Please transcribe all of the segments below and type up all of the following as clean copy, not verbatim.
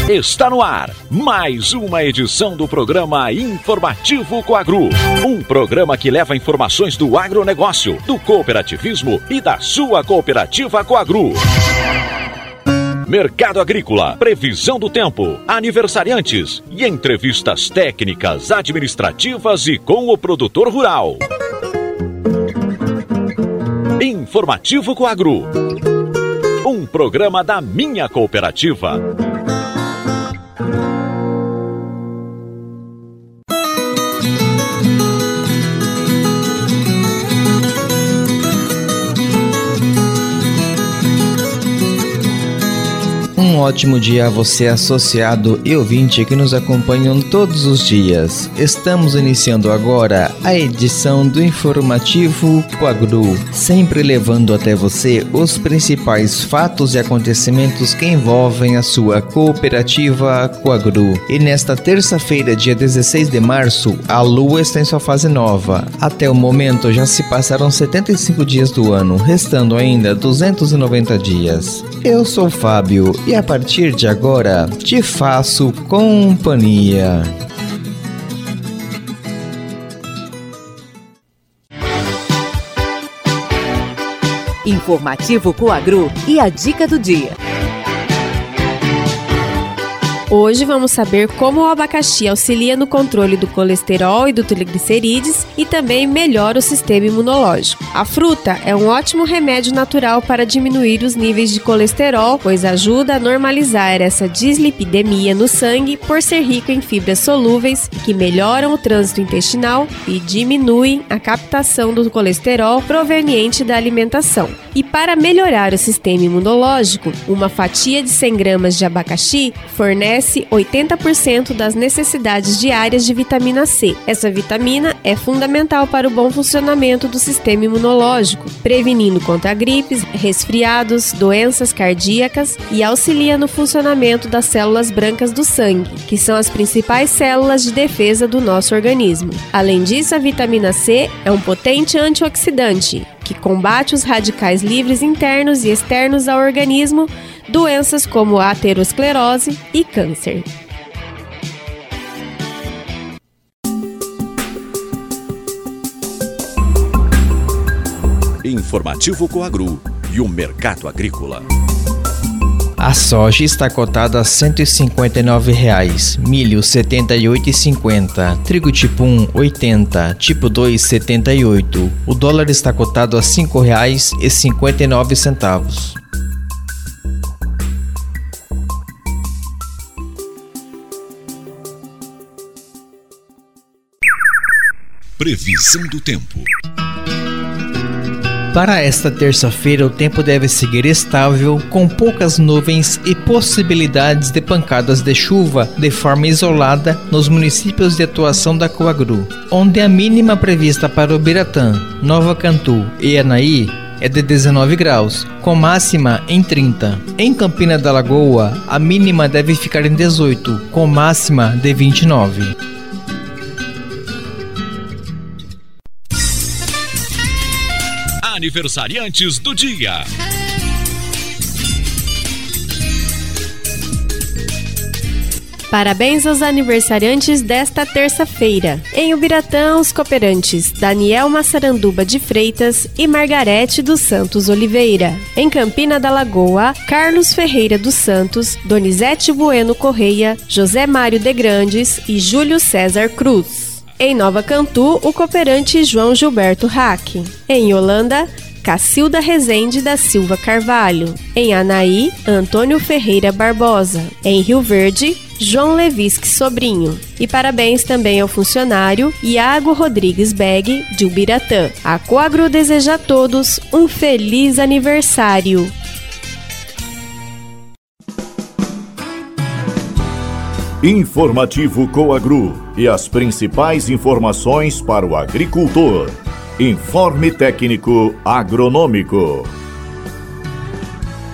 Está no ar mais uma edição do programa Informativo Coagro. Um programa que leva informações do agronegócio, do cooperativismo e da sua cooperativa Coagro. Mercado agrícola, previsão do tempo, aniversariantes e entrevistas técnicas, administrativas e com o produtor rural. Informativo Coagro. Um programa da minha cooperativa. Um ótimo dia a você, associado e ouvinte que nos acompanham todos os dias. Estamos iniciando agora a edição do Informativo Coagro, sempre levando até você os principais fatos e acontecimentos que envolvem a sua cooperativa Coagro. E nesta terça-feira, dia 16 de março, a Lua está em sua fase nova. Até o momento já se passaram 75 dias do ano, restando ainda 290 dias. Eu sou o Fábio e a partir de agora te faço companhia. Informativo Coagro e a dica do dia. Hoje vamos saber como o abacaxi auxilia no controle do colesterol e do triglicerídeos e também melhora o sistema imunológico. A fruta é um ótimo remédio natural para diminuir os níveis de colesterol, pois ajuda a normalizar essa dislipidemia no sangue por ser rico em fibras solúveis que melhoram o trânsito intestinal e diminuem a captação do colesterol proveniente da alimentação. E para melhorar o sistema imunológico, uma fatia de 100 gramas de abacaxi fornece 80% das necessidades diárias de vitamina C. Essa vitamina é fundamental para o bom funcionamento do sistema imunológico, prevenindo contra gripes, resfriados, doenças cardíacas e auxilia no funcionamento das células brancas do sangue, que são as principais células de defesa do nosso organismo. Além disso, a vitamina C é um potente antioxidante, que combate os radicais livres internos e externos ao organismo, doenças como a aterosclerose e câncer. Informativo Coagro e o mercado agrícola. A soja está cotada a R$ 159,00, milho R$ 78,50, trigo tipo 1 R$ 80, tipo 2 R$ 78. O dólar está cotado a R$ 5,59. Previsão do tempo. Para esta terça-feira, o tempo deve seguir estável, com poucas nuvens e possibilidades de pancadas de chuva de forma isolada nos municípios de atuação da Coagro, onde a mínima prevista para Ubiratã, Nova Cantu e Anaí é de 19 graus, com máxima em 30. Em Campina da Lagoa, a mínima deve ficar em 18, com máxima de 29. Aniversariantes do dia. Parabéns aos aniversariantes desta terça-feira. Em Ubiratã, os cooperantes Daniel Massaranduba de Freitas e Margarete dos Santos Oliveira. Em Campina da Lagoa, Carlos Ferreira dos Santos, Donizete Bueno Correia, José Mário de Grandes e Júlio César Cruz. Em Nova Cantu, o cooperante João Gilberto Hack. Em Holanda, Cacilda Rezende da Silva Carvalho. Em Anaí, Antônio Ferreira Barbosa. Em Rio Verde, João Levisque Sobrinho. E parabéns também ao funcionário Iago Rodrigues Beg, de Ubiratã. A Coagro deseja a todos um feliz aniversário. Informativo Coagro e as principais informações para o agricultor. Informe técnico agronômico.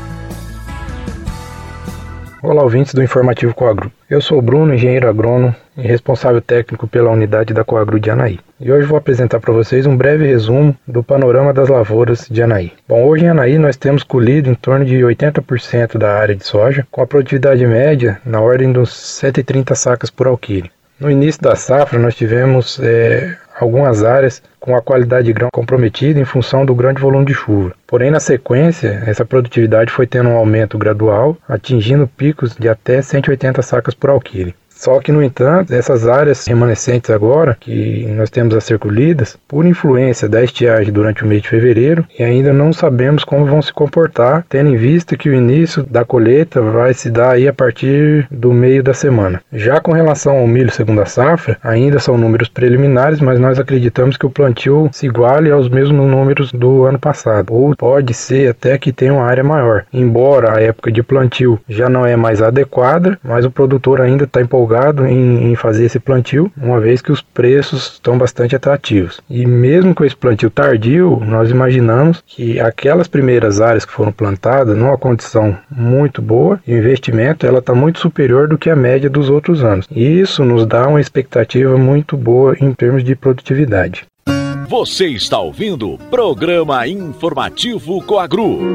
Olá, ouvintes do Informativo Coagro. Eu sou o Bruno, engenheiro agrônomo, e responsável técnico pela unidade da Coagro de Anaí. E hoje vou apresentar para vocês um breve resumo do panorama das lavouras de Anaí. Bom, hoje em Anaí nós temos colhido em torno de 80% da área de soja, com a produtividade média na ordem dos 130 sacas por alqueire. No início da safra nós tivemos algumas áreas com a qualidade de grão comprometida em função do grande volume de chuva. Porém, na sequência, essa produtividade foi tendo um aumento gradual, atingindo picos de até 180 sacas por alqueire. Só que, no entanto, essas áreas remanescentes agora, que nós temos a ser colhidas, por influência da estiagem durante o mês de fevereiro, e ainda não sabemos como vão se comportar, tendo em vista que o início da colheita vai se dar aí a partir do meio da semana. Já com relação ao milho segunda safra, ainda são números preliminares, mas nós acreditamos que o plantio se iguale aos mesmos números do ano passado, ou pode ser até que tenha uma área maior. Embora a época de plantio já não é mais adequada, mas o produtor ainda está empolgado em fazer esse plantio, uma vez que os preços estão bastante atrativos. E mesmo com esse plantio tardio, nós imaginamos que aquelas primeiras áreas que foram plantadas, numa condição muito boa, o investimento está muito superior do que a média dos outros anos. E isso nos dá uma expectativa muito boa em termos de produtividade. Você está ouvindo o Programa Informativo Coagro.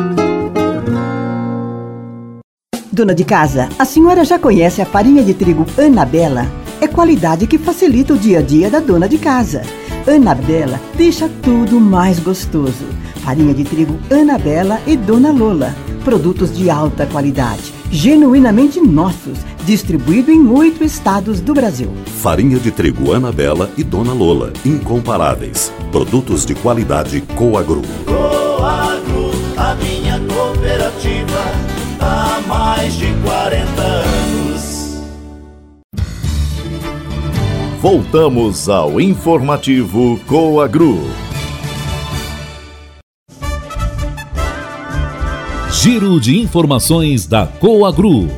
Dona de casa, a senhora já conhece a farinha de trigo Anabela? É qualidade que facilita o dia a dia da dona de casa. Anabela deixa tudo mais gostoso. Farinha de trigo Anabela e Dona Lola. Produtos de alta qualidade, genuinamente nossos, distribuído em 8 estados do Brasil. Farinha de trigo Anabela e Dona Lola, incomparáveis. Produtos de qualidade Coagro. Coagro, a minha cooperativa, há mais de 40 anos. Voltamos ao informativo Coagro. Giro de informações da Coagro.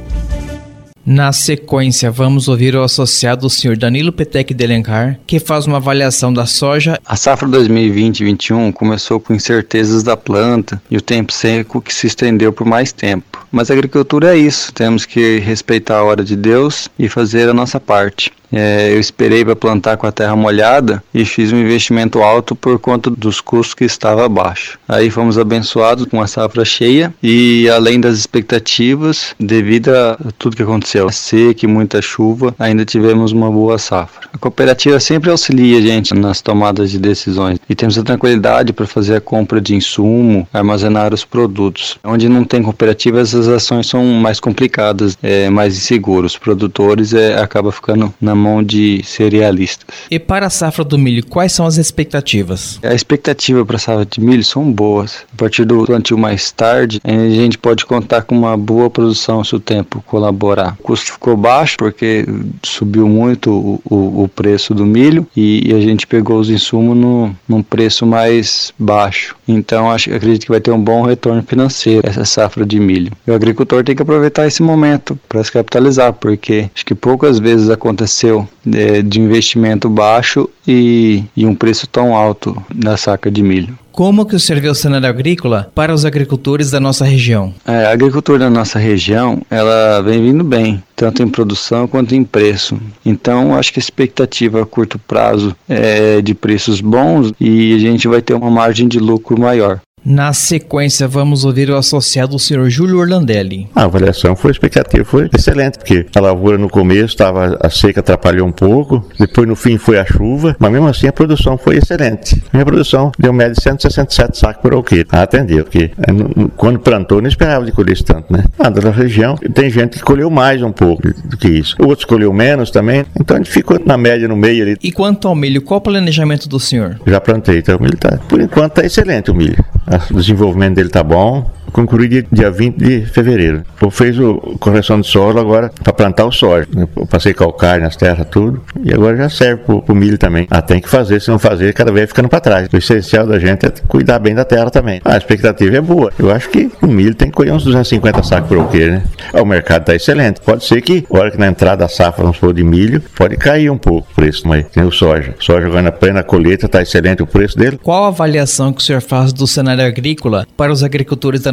Na sequência, vamos ouvir o associado o Sr. Danilo Petec de Alencar, que faz uma avaliação da soja. A safra 2020-21 começou com incertezas da planta e o tempo seco que se estendeu por mais tempo. Mas a agricultura é isso, temos que respeitar a hora de Deus e fazer a nossa parte. Eu esperei para plantar com a terra molhada e fiz um investimento alto por conta dos custos que estava baixo. Aí fomos abençoados com a safra cheia e, além das expectativas, devido a tudo que aconteceu, a seca e muita chuva, ainda tivemos uma boa safra. A cooperativa sempre auxilia a gente nas tomadas de decisões e temos a tranquilidade para fazer a compra de insumo, armazenar os produtos. Onde não tem cooperativa, essas ações são mais complicadas, mais inseguras. Os produtores acabam ficando na mão de cerealistas. E para a safra do milho, quais são as expectativas? A expectativa para a safra de milho são boas. A partir do plantio mais tarde, a gente pode contar com uma boa produção se o tempo colaborar. O custo ficou baixo porque subiu muito o preço do milho e a gente pegou os insumos num preço mais baixo. Então acredito que vai ter um bom retorno financeiro essa safra de milho. E o agricultor tem que aproveitar esse momento para se capitalizar, porque acho que poucas vezes aconteceu de investimento baixo e um preço tão alto na saca de milho. Como que o senhor vê o cenário agrícola para os agricultores da nossa região? A agricultura da nossa região, ela vem vindo bem, tanto em produção quanto em preço. Então, acho que a expectativa a curto prazo é de preços bons e a gente vai ter uma margem de lucro maior. Na sequência, vamos ouvir o associado, o senhor Júlio Orlandelli. A avaliação a expectativa foi excelente, porque a lavoura no começo a seca atrapalhou um pouco, depois no fim foi a chuva, mas mesmo assim a produção foi excelente. A minha produção deu média de 167 sacos por alqueire. Atendeu, porque quando plantou não esperava de colher isso tanto, né? Da região tem gente que colheu mais um pouco do que isso. Outros colheu menos também, então a gente ficou na média no meio ali. E quanto ao milho, qual o planejamento do senhor? Já plantei, então o milho por enquanto está excelente o milho. O desenvolvimento dele está bom. Concluí dia 20 de fevereiro. Eu fiz a correção de solo agora para plantar o soja. Eu passei calcário nas terras, tudo. E agora já serve pro milho também. Tem que fazer, se não fazer, cada vez ficando para trás. O essencial da gente é cuidar bem da terra também. A expectativa é boa. Eu acho que o milho tem que colher uns 250 sacos por alqueire, né? O mercado está excelente. Pode ser que, na hora que na entrada da safra, vamos for de milho, pode cair um pouco o preço, mas tem o soja. Soja agora na plena colheita, está excelente o preço dele. Qual a avaliação que o senhor faz do cenário agrícola para os agricultores da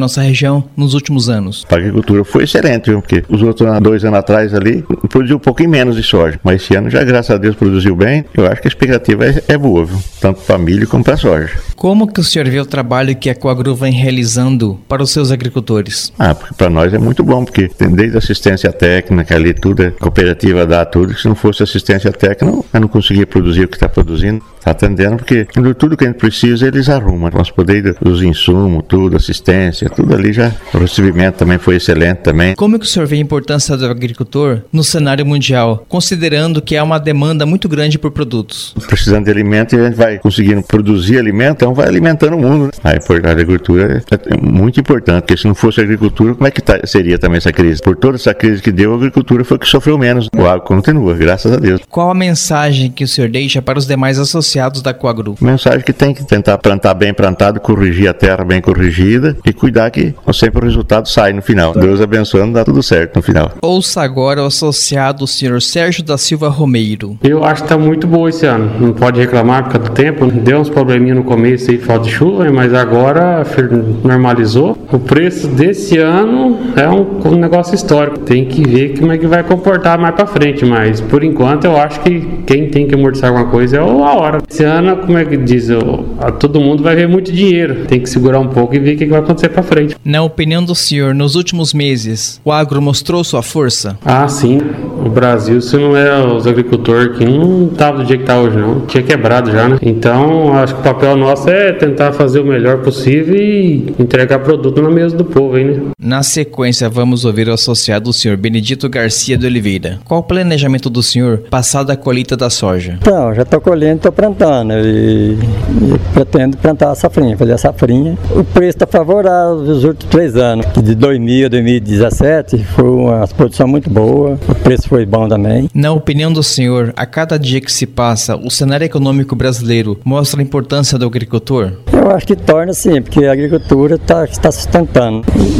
nossa região nos últimos anos? A agricultura foi excelente, viu? Porque os outros 2 anos atrás ali produziu um pouquinho menos de soja, mas esse ano já, graças a Deus, produziu bem. Eu acho que a expectativa é boa, viu? Tanto para milho como para soja. Como que o senhor vê o trabalho que a Coagru vem realizando para os seus agricultores? Porque para nós é muito bom, porque tem desde assistência técnica ali, tudo, a cooperativa dá tudo, que se não fosse assistência técnica, eu não conseguia produzir o que está produzindo, está atendendo, porque tudo que a gente precisa, eles arrumam. Nosso poder dos insumos, tudo, assistência, tudo ali já. O recebimento também foi excelente também. Como que o senhor vê a importância do agricultor no cenário mundial, considerando que há uma demanda muito grande por produtos? Precisando de alimento e a gente vai conseguindo produzir alimento, então vai alimentando o mundo, né? A agricultura é muito importante, porque se não fosse a agricultura, como é que seria também essa crise? Por toda essa crise que deu, a agricultura foi que sofreu menos. O agro continua, graças a Deus. Qual a mensagem que o senhor deixa para os demais associados da Coagru? Mensagem que tem que tentar plantar bem plantado, corrigir a terra bem corrigida e cuidar que sempre o resultado sai no final. Deus abençoando, dá tudo certo no final. Ouça agora o associado, o senhor Sérgio da Silva Romeiro. Eu acho que está muito boa esse ano. Não pode reclamar por causa do tempo. Deu uns probleminhas no começo aí, falta de chuva, mas agora normalizou. O preço desse ano é um negócio histórico. Tem que ver como é que vai comportar mais para frente, mas por enquanto eu acho que quem tem que amortizar alguma coisa é a hora. Esse ano, como é que diz, todo mundo vai ver muito dinheiro. Tem que segurar um pouco e ver o que vai acontecer para frente. Na opinião do senhor, nos últimos meses, o agro mostrou sua força? Sim. O Brasil, se não é os agricultores que não estava do jeito que está hoje, não. Tinha quebrado já, né? Então, acho que o papel nosso é tentar fazer o melhor possível e entregar produto na mesa do povo aí, né? Na sequência, vamos ouvir o associado, o senhor Benedito Garcia de Oliveira. Qual o planejamento do senhor passado a colheita da soja? Então, já estou colhendo, estou plantando e pretendo plantar a safrinha, fazer a safrinha. O preço está favorável nos últimos 3 anos. De 2000 a 2017 foi uma produção muito boa, o preço foi bom também. Na opinião do senhor, a cada dia que se passa, o cenário econômico brasileiro mostra a importância do agricultor? Eu acho que torna sim, porque a agricultura está sustentando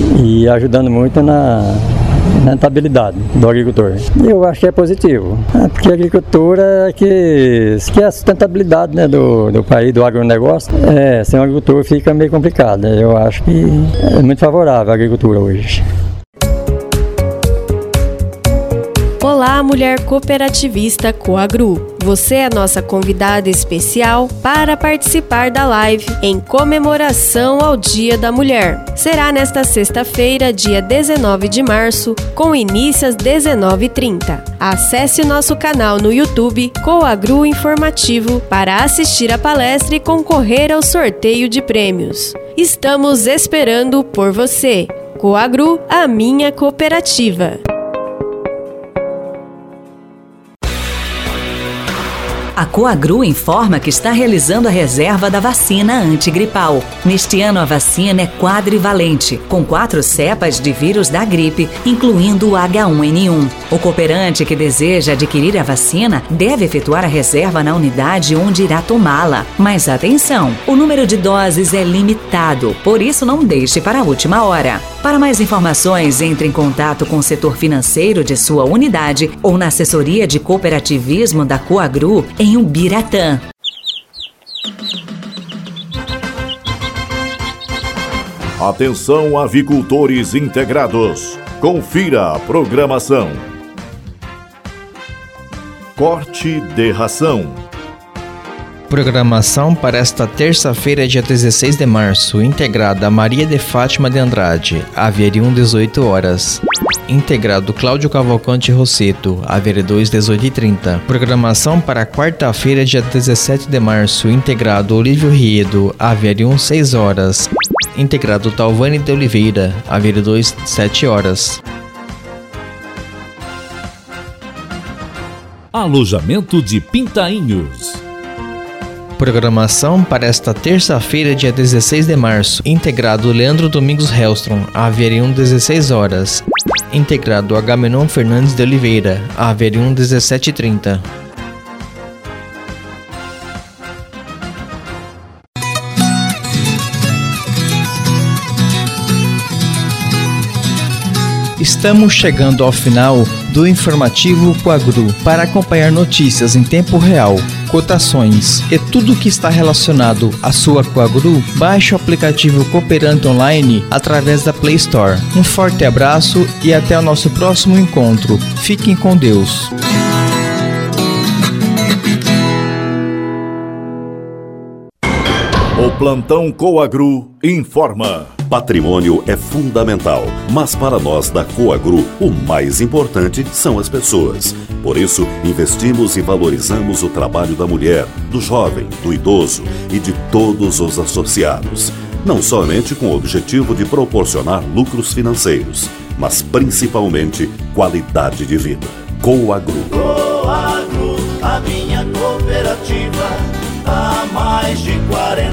e ajudando muito na rentabilidade do agricultor. E eu acho que é positivo, porque a agricultura que é a sustentabilidade, né, do país, do agronegócio. Sem o agricultor fica meio complicado. Eu acho que é muito favorável a agricultura hoje. Olá, mulher cooperativista Coagru. Você é nossa convidada especial para participar da live em comemoração ao Dia da Mulher. Será nesta sexta-feira, dia 19 de março, com início às 19h30. Acesse o nosso canal no YouTube Coagru Informativo para assistir a palestra e concorrer ao sorteio de prêmios. Estamos esperando por você. Coagru, a minha cooperativa. A Coagru informa que está realizando a reserva da vacina antigripal. Neste ano, a vacina é quadrivalente, com 4 cepas de vírus da gripe, incluindo o H1N1. O cooperante que deseja adquirir a vacina deve efetuar a reserva na unidade onde irá tomá-la. Mas atenção, o número de doses é limitado, por isso não deixe para a última hora. Para mais informações, entre em contato com o setor financeiro de sua unidade ou na assessoria de cooperativismo da Coagru em Ubiratã. Atenção, avicultores integrados. Confira a programação. Corte de ração. Programação para esta terça-feira, dia 16 de março, integrada Maria de Fátima de Andrade, Averium 18 horas. Integrado Cláudio Cavalcante Rosseto, Averedores 18h30. Programação para quarta-feira, dia 17 de março, integrado Olívio Riedo, Averium 6 horas. Integrado Talvani de Oliveira, Averedores 7 horas. Alojamento de Pintainhos. Programação para esta terça-feira, dia 16 de março, integrado Leandro Domingos Hellstrom, Averium 16 horas. Integrado Agamenon Fernandes de Oliveira, Averium 17h30. Estamos chegando ao final do informativo Coagru. Para acompanhar notícias em tempo real, cotações e tudo o que está relacionado à sua Coagru, baixe o aplicativo Cooperante Online através da Play Store. Um forte abraço e até o nosso próximo encontro. Fiquem com Deus. O Plantão Coagru informa. Patrimônio é fundamental, mas para nós da Coagru, o mais importante são as pessoas. Por isso, investimos e valorizamos o trabalho da mulher, do jovem, do idoso e de todos os associados. Não somente com o objetivo de proporcionar lucros financeiros, mas principalmente qualidade de vida. Coagru. Coagru, a minha cooperativa, há mais de 40